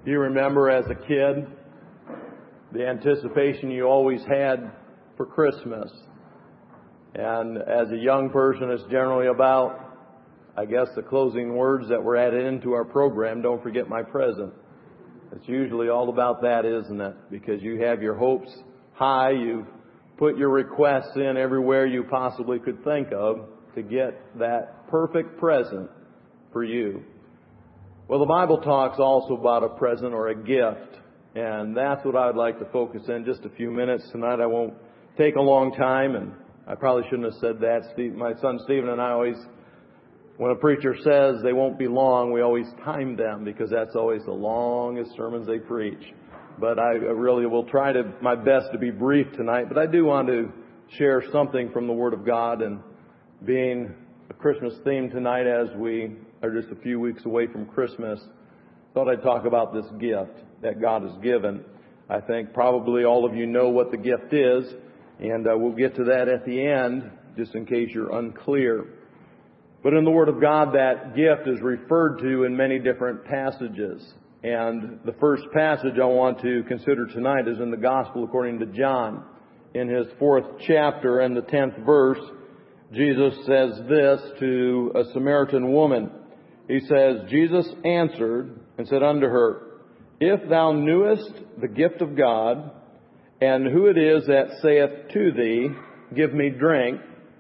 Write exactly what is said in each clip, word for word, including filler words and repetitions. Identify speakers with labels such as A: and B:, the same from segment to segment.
A: Do you remember as a kid the anticipation you always had for Christmas? And as a young person, it's generally about, I guess, the closing words that were added into our program, don't forget my present. It's usually all about that, isn't it? Because you have your hopes high, you put your requests in everywhere you possibly could think of to get that perfect present for you. Well, the Bible talks also about a present or a gift, and that's what I'd like to focus in just a few minutes tonight. I won't take a long time, and I probably shouldn't have said that. Steve, my son Stephen and I always, when a preacher says they won't be long, we always time them because that's always the longest sermons they preach. But I really will try to my best to be brief tonight. But I do want to share something from the Word of God, and being a Christmas theme tonight as we are just a few weeks away from Christmas, thought I'd talk about this gift that God has given. I think probably all of you know what the gift is, and uh, we'll get to that at the end, just in case you're unclear. But in the Word of God, that gift is referred to in many different passages. And the first passage I want to consider tonight is in the Gospel according to John. In his fourth chapter and the tenth verse, Jesus says this to a Samaritan woman. He says, Jesus answered and said unto her, If thou knewest the gift of God, and who it is that saith to thee, Give me drink,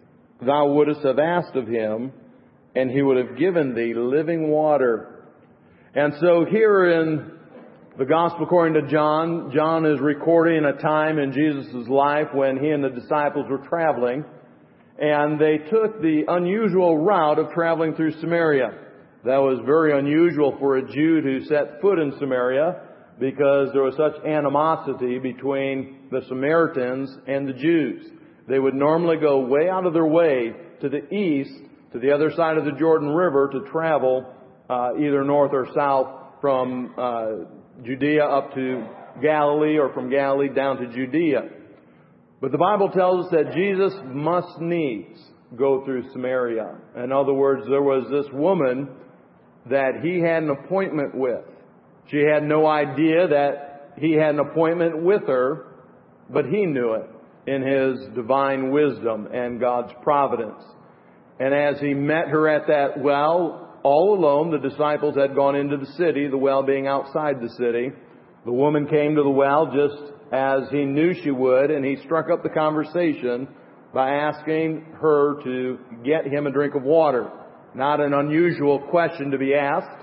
A: thou wouldest have asked of him, and he would have given thee living water. And so here in the Gospel according to John, John is recording a time in Jesus' life when he and the disciples were traveling, and they took the unusual route of traveling through Samaria. That was very unusual for a Jew to set foot in Samaria because there was such animosity between the Samaritans and the Jews. They would normally go way out of their way to the east, to the other side of the Jordan River, to travel uh, either north or south from uh, Judea up to Galilee, or from Galilee down to Judea. But the Bible tells us that Jesus must needs go through Samaria. In other words, there was this woman that he had an appointment with. She had no idea that he had an appointment with her, but he knew it in his divine wisdom and God's providence. And as he met her at that well, all alone, the disciples had gone into the city, the well being outside the city. The woman came to the well just as he knew she would, and he struck up the conversation by asking her to get him a drink of water. Not an unusual question to be asked,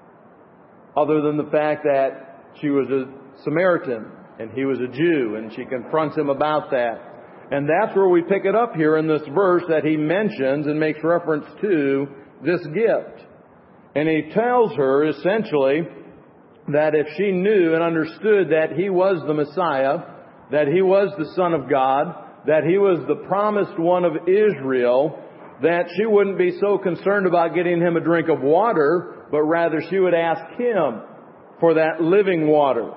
A: other than the fact that she was a Samaritan and he was a Jew, and she confronts him about that. And that's where we pick it up here in this verse that he mentions and makes reference to this gift. And he tells her essentially that if she knew and understood that he was the Messiah, that he was the Son of God, that he was the promised one of Israel, that she wouldn't be so concerned about getting him a drink of water, but rather she would ask him for that living water.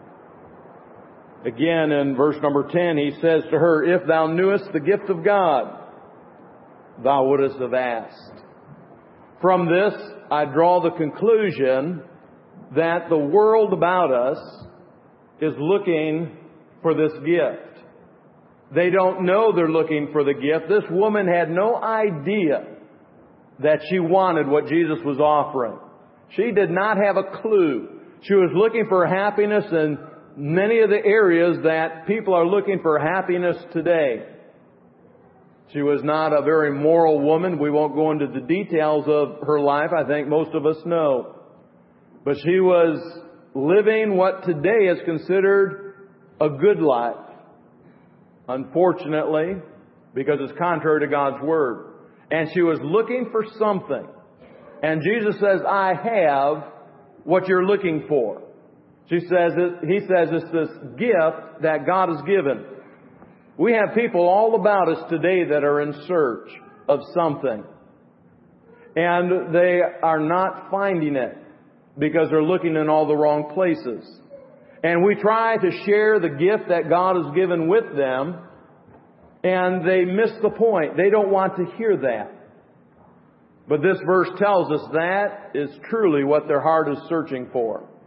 A: Again, in verse number ten, he says to her, If thou knewest the gift of God, thou wouldest have asked. From this, I draw the conclusion that the world about us is looking for this gift. They don't know they're looking for the gift. This woman had no idea that she wanted what Jesus was offering. She did not have a clue. She was looking for happiness in many of the areas that people are looking for happiness today. She was not a very moral woman. We won't go into the details of her life. I think most of us know. But she was living what today is considered a good life. Unfortunately, because it's contrary to God's Word. And she was looking for something. And Jesus says, I have what you're looking for. She says, he says it's this gift that God has given. We have people all about us today that are in search of something. And they are not finding it because they're looking in all the wrong places. And we try to share the gift that God has given with them, and they miss the point. They don't want to hear that. But this verse tells us that is truly what their heart is searching for.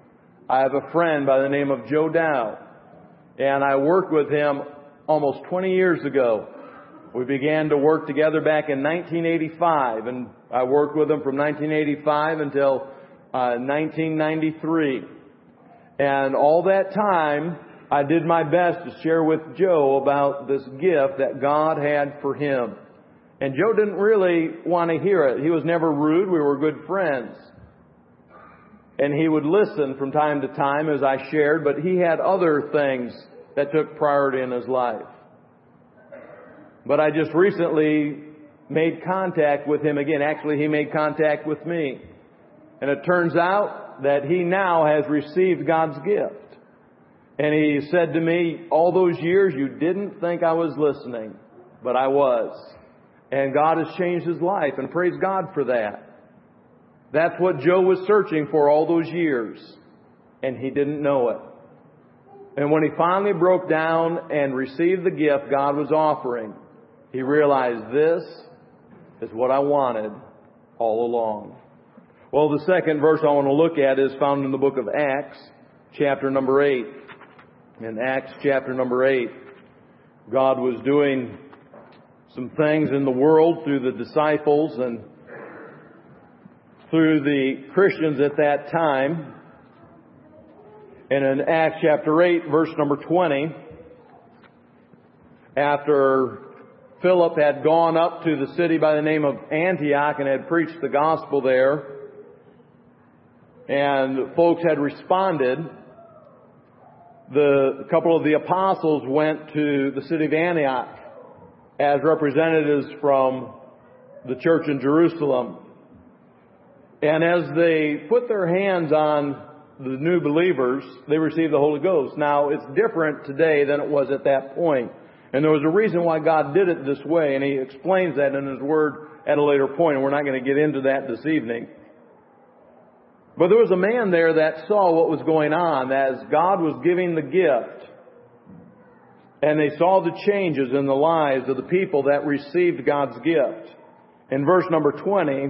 A: I have a friend by the name of Joe Dow, and I worked with him almost twenty years ago. We began to work together back in nineteen eighty-five, and I worked with him from nineteen eighty-five until uh, nineteen ninety-three. And all that time, I did my best to share with Joe about this gift that God had for him. And Joe didn't really want to hear it. He was never rude. We were good friends. And he would listen from time to time as I shared, but he had other things that took priority in his life. But I just recently made contact with him again. Actually, he made contact with me. And it turns out that he now has received God's gift. And he said to me, all those years you didn't think I was listening, but I was. And God has changed his life, and praise God for that. That's what Joe was searching for all those years, and he didn't know it. And when he finally broke down and received the gift God was offering, he realized this is what I wanted all along. Well, the second verse I want to look at is found in the book of Acts, chapter number eight. In Acts chapter number eight, God was doing some things in the world through the disciples and through the Christians at that time. And in Acts chapter eight, verse number twenty, after Philip had gone up to the city by the name of Antioch and had preached the gospel there, and folks had responded, the a couple of the apostles went to the city of Antioch as representatives from the church in Jerusalem. And as they put their hands on the new believers, they received the Holy Ghost. Now, it's different today than it was at that point. And there was a reason why God did it this way, and He explains that in His Word at a later point, and we're not going to get into that this evening. But there was a man there that saw what was going on as God was giving the gift. And they saw the changes in the lives of the people that received God's gift. In verse number twenty,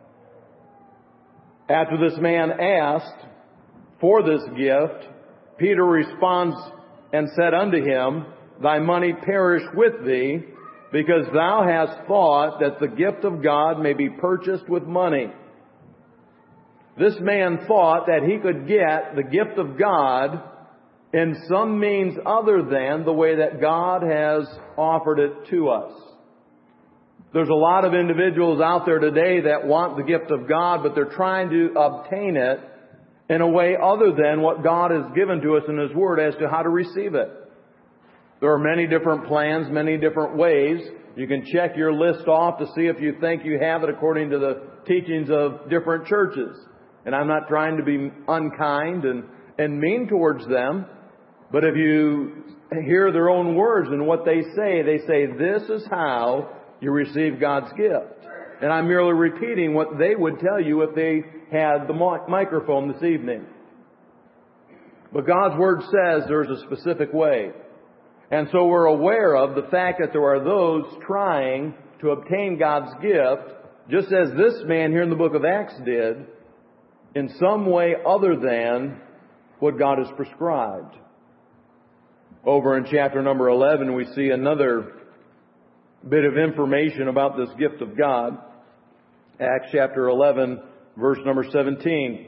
A: after this man asked for this gift, Peter responds and said unto him, Thy money perish with thee, because thou hast thought that the gift of God may be purchased with money. This man thought that he could get the gift of God in some means other than the way that God has offered it to us. There's a lot of individuals out there today that want the gift of God, but they're trying to obtain it in a way other than what God has given to us in His Word as to how to receive it. There are many different plans, many different ways. You can check your list off to see if you think you have it according to the teachings of different churches. And I'm not trying to be unkind and, and mean towards them, but if you hear their own words and what they say, they say, this is how you receive God's gift. And I'm merely repeating what they would tell you if they had the microphone this evening. But God's Word says there's a specific way. And so we're aware of the fact that there are those trying to obtain God's gift, just as this man here in the book of Acts did, in some way other than what God has prescribed. Over in chapter number eleven, we see another bit of information about this gift of God. Acts chapter eleven, verse number seventeen.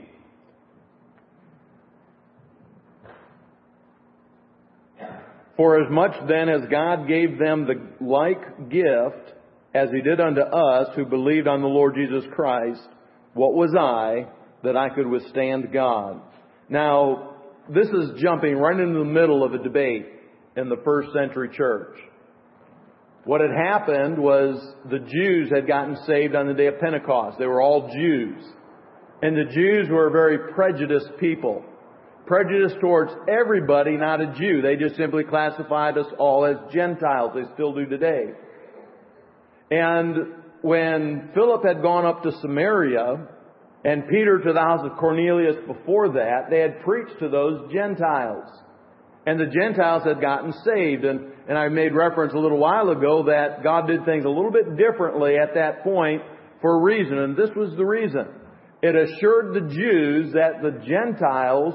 A: For as much then as God gave them the like gift as He did unto us who believed on the Lord Jesus Christ, what was I that I could withstand God? Now, this is jumping right into the middle of a debate in the first century church. What had happened was the Jews had gotten saved on the day of Pentecost. They were all Jews. And the Jews were a very prejudiced people. Prejudiced towards everybody, not a Jew. They just simply classified us all as Gentiles. They still do today. And when Philip had gone up to Samaria, and Peter to the house of Cornelius before that, they had preached to those Gentiles. And the Gentiles had gotten saved. And, and I made reference a little while ago that God did things a little bit differently at that point for a reason. And this was the reason. It assured the Jews that the Gentiles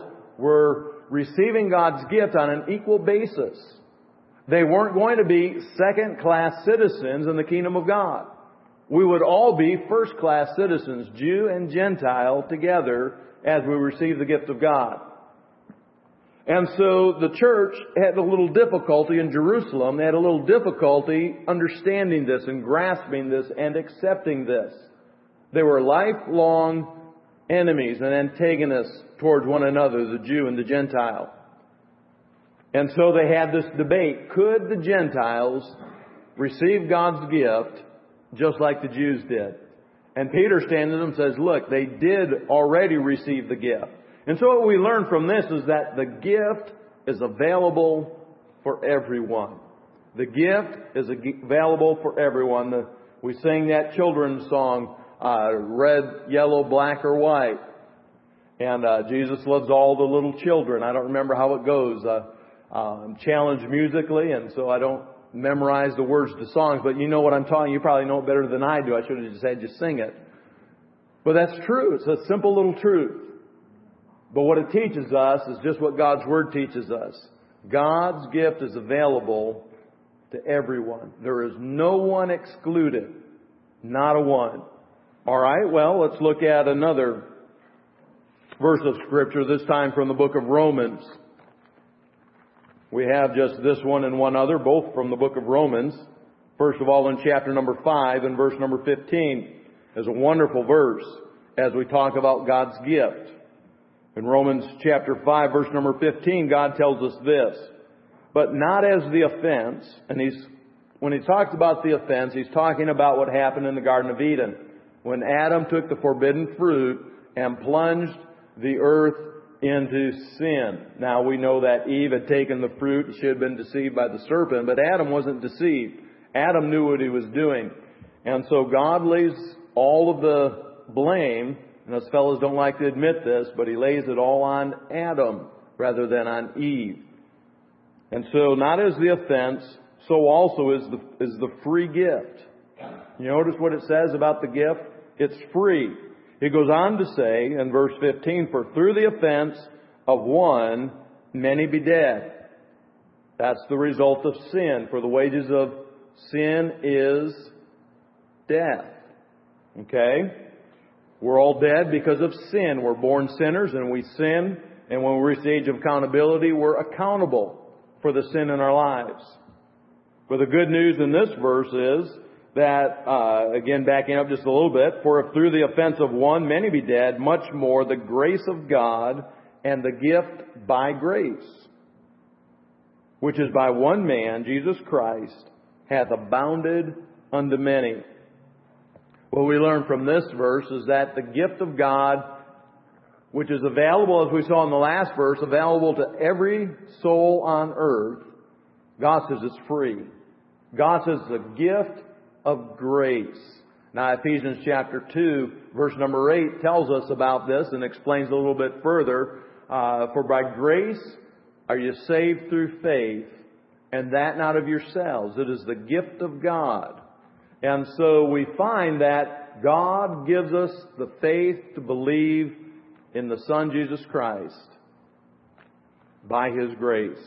A: were receiving God's gift on an equal basis. They weren't going to be second-class citizens in the kingdom of God. We would all be first-class citizens, Jew and Gentile, together as we receive the gift of God. And so the church had a little difficulty in Jerusalem. They had a little difficulty understanding this and grasping this and accepting this. They were lifelong enemies and antagonists towards one another, the Jew and the Gentile. And so they had this debate. Could the Gentiles receive God's gift just like the Jews did? And Peter stands to them and says, look, they did already receive the gift. And so what we learn from this is that the gift is available for everyone. The gift is available for everyone. The, we sing that children's song, uh, red, yellow, black, or white. And uh, Jesus loves all the little children. I don't remember how it goes. Uh, uh, I'm challenged musically, and so I don't memorize the words to songs. But you know what I'm talking. You probably know it better than I do. I should have just had you sing it. But that's true. It's a simple little truth. But what it teaches us is just what God's Word teaches us. God's gift is available to everyone. There is no one excluded. Not a one. All right, well, let's look at another verse of Scripture, this time from the book of Romans. We have just this one and one other, both from the book of Romans. First of all, in chapter number five and verse number fifteen. There's a wonderful verse as we talk about God's gift. In Romans chapter five, verse number fifteen, God tells us this. But not as the offense. And he's, when he talks about the offense, he's talking about what happened in the Garden of Eden. When Adam took the forbidden fruit and plunged the earth into sin. Now we know that Eve had taken the fruit. She had been deceived by the serpent. But Adam wasn't deceived. Adam knew what he was doing. And so God lays all of the blame, and us fellows don't like to admit this, but He lays it all on Adam rather than on Eve. And so not as the offense, so also is the, is the free gift. You notice what it says about the gift? It's free. He goes on to say in verse fifteen, for through the offense of one, many be dead. That's the result of sin. For the wages of sin is death. Okay? We're all dead because of sin. We're born sinners and we sin. And when we reach the age of accountability, we're accountable for the sin in our lives. But the good news in this verse is that, uh, again, backing up just a little bit, for if through the offense of one many be dead, much more the grace of God and the gift by grace, which is by one man, Jesus Christ, hath abounded unto many. What we learn from this verse is that the gift of God, which is available, as we saw in the last verse, available to every soul on earth, God says it's free. God says it's a gift of grace. Now, Ephesians chapter two, verse number eight tells us about this and explains a little bit further. Uh, for by grace are you saved through faith, and that not of yourselves. It is the gift of God. And so we find that God gives us the faith to believe in the Son, Jesus Christ, by His grace.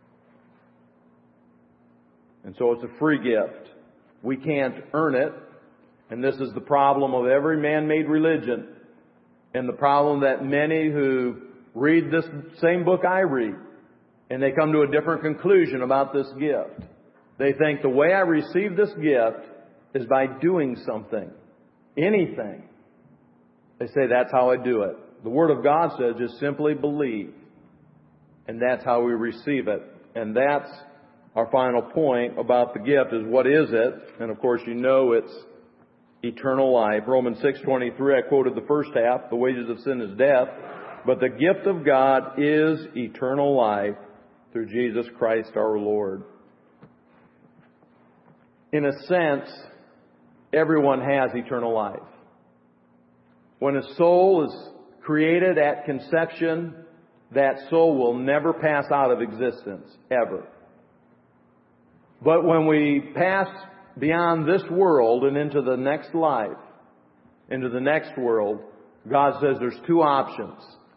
A: And so it's a free gift. We can't earn it. And this is the problem of every man-made religion. And the problem that many who read this same book I read, and they come to a different conclusion about this gift. They think the way I receive this gift is by doing something. Anything. They say that's how I do it. The Word of God says just simply believe. And that's how we receive it. And that's our final point about the gift is what is it? And of course you know it's eternal life. Romans six twenty-three, I quoted the first half. The wages of sin is death. But the gift of God is eternal life through Jesus Christ our Lord. In a sense, everyone has eternal life. When a soul is created at conception, that soul will never pass out of existence, ever. But when we pass beyond this world and into the next life, into the next world, God says there's two options.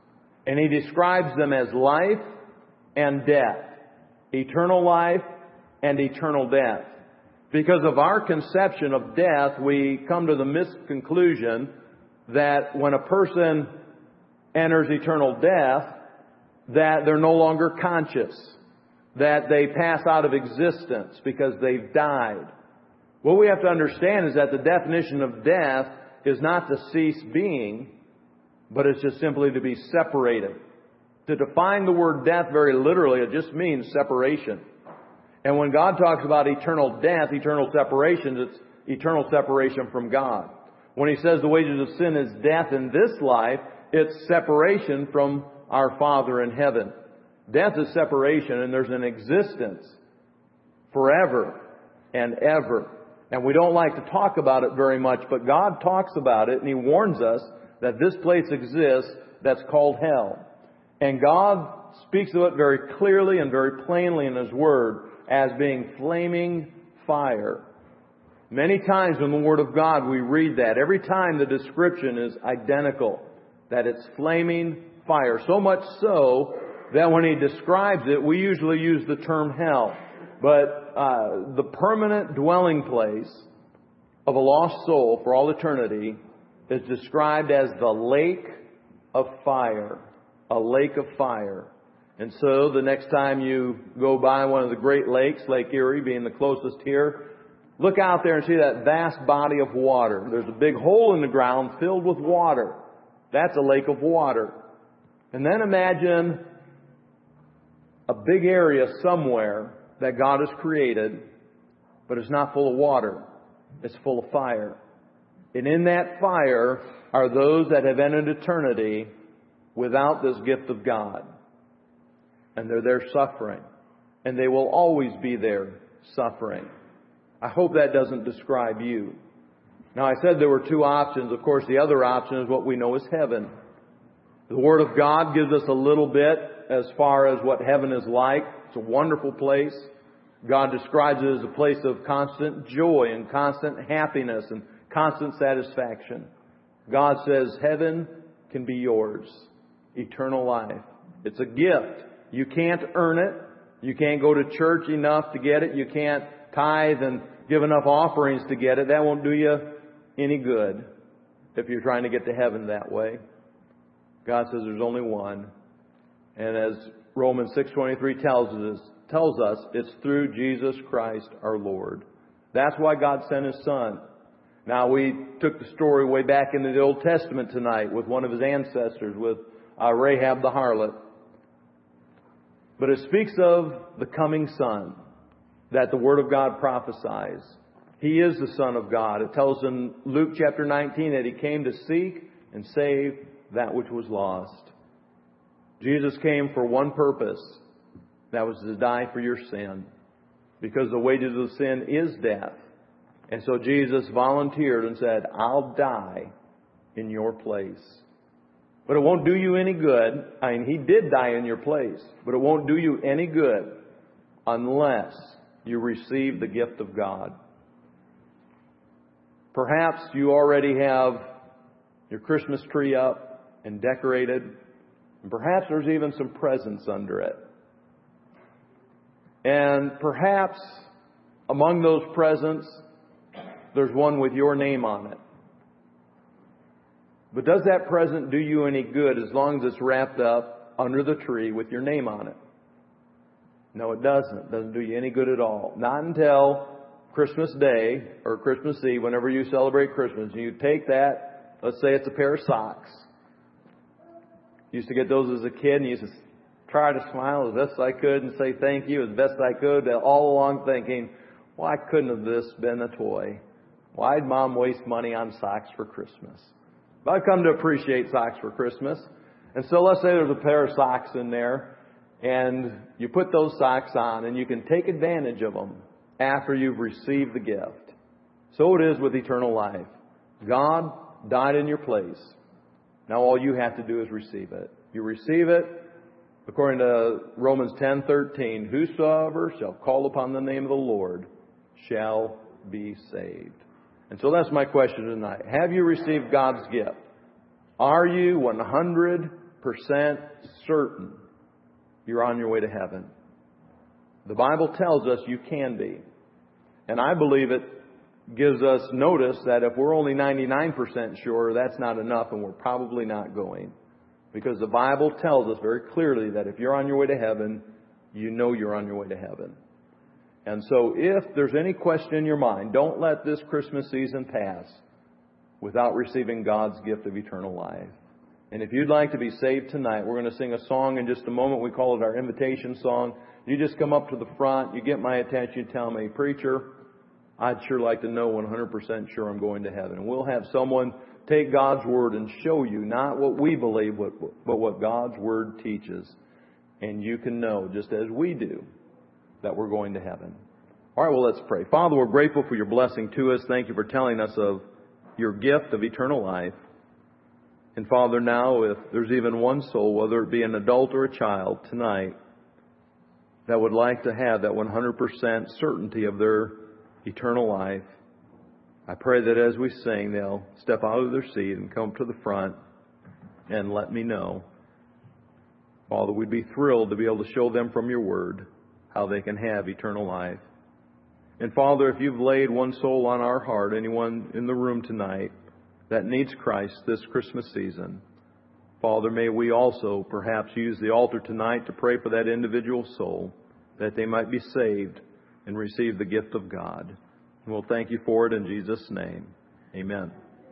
A: And He describes them as life and death. Eternal life and eternal death. Because of our conception of death, we come to the misconclusion that when a person enters eternal death, that they're no longer conscious, that they pass out of existence because they've died. What we have to understand is that the definition of death is not to cease being, but it's just simply to be separated. To define the word death very literally, it just means separation. And when God talks about eternal death, eternal separation, it's eternal separation from God. When He says the wages of sin is death in this life, it's separation from our Father in heaven. Death is separation, and there's an existence forever and ever. And we don't like to talk about it very much, but God talks about it, and He warns us that this place exists that's called hell. And God speaks of it very clearly and very plainly in His Word as being flaming fire. Many times in the Word of God we read that. Every time the description is identical, that it's flaming fire. So much so that when He describes it, we usually use the term hell. But uh, the permanent dwelling place of a lost soul for all eternity is described as the lake of fire. A lake of fire. And so the next time you go by one of the great lakes, Lake Erie being the closest here, look out there and see that vast body of water. There's a big hole in the ground filled with water. That's a lake of water. And then imagine a big area somewhere that God has created, but it's not full of water. It's full of fire. And in that fire are those that have entered eternity without this gift of God. And they're there suffering. And they will always be there suffering. I hope that doesn't describe you. Now, I said there were two options. Of course, the other option is what we know as heaven. The Word of God gives us a little bit as far as what heaven is like. It's a wonderful place. God describes it as a place of constant joy and constant happiness and constant satisfaction. God says heaven can be yours. Eternal life. It's a gift. You can't earn it. You can't go to church enough to get it. You can't tithe and give enough offerings to get it. That won't do you any good if you're trying to get to heaven that way. God says there's only one. And as Romans six twenty-three tells us, tells us, it's through Jesus Christ our Lord. That's why God sent His Son. Now, we took the story way back into the Old Testament tonight with one of His ancestors, with uh, Rahab the harlot. But it speaks of the coming Son that the Word of God prophesies. He is the Son of God. It tells in Luke chapter nineteen that He came to seek and save that which was lost. Jesus came for one purpose. That was to die for your sin. Because the wages of sin is death. And so Jesus volunteered and said, I'll die in your place. But it won't do you any good. I mean, He did die in your place. But it won't do you any good unless you receive the gift of God. Perhaps you already have your Christmas tree up and decorated. And perhaps there's even some presents under it. And perhaps among those presents, there's one with your name on it. But does that present do you any good as long as it's wrapped up under the tree with your name on it? No, it doesn't. It doesn't do you any good at all. Not until Christmas Day or Christmas Eve, whenever you celebrate Christmas. You take that, let's say it's a pair of socks. Used to get those as a kid and you used to try to smile as best I could and say thank you as best I could, all along thinking, why couldn't have this been a toy? Why'd Mom waste money on socks for Christmas? But I've come to appreciate socks for Christmas. And so let's say there's a pair of socks in there and you put those socks on and you can take advantage of them after you've received the gift. So it is with eternal life. God died in your place. Now all you have to do is receive it. You receive it according to Romans ten thirteen. Whosoever shall call upon the name of the Lord shall be saved. And so that's my question tonight. Have you received God's gift? Are you one hundred percent certain you're on your way to heaven. The Bible tells us you can be. And I believe it gives us notice that if we're only ninety-nine percent sure, that's not enough and we're probably not going. Because the Bible tells us very clearly that if you're on your way to heaven, you know you're on your way to heaven. And so if there's any question in your mind, don't let this Christmas season pass without receiving God's gift of eternal life. And if you'd like to be saved tonight, we're going to sing a song in just a moment. We call it our invitation song. You just come up to the front, you get my attention, you tell me, "Preacher, I'd sure like to know one hundred percent sure I'm going to heaven." And we'll have someone take God's Word and show you not what we believe, but what God's Word teaches. And you can know, just as we do, that we're going to heaven. All right, well, let's pray. Father, we're grateful for your blessing to us. Thank you for telling us of your gift of eternal life. And Father, now if there's even one soul, whether it be an adult or a child tonight, that would like to have that one hundred percent certainty of their eternal life, I pray that as we sing, they'll step out of their seat and come to the front and let me know. Father, we'd be thrilled to be able to show them from your word how they can have eternal life. And Father, if you've laid one soul on our heart, anyone in the room tonight that needs Christ this Christmas season, Father, may we also perhaps use the altar tonight to pray for that individual soul, that they might be saved and receive the gift of God. And we'll thank you for it in Jesus' name. Amen.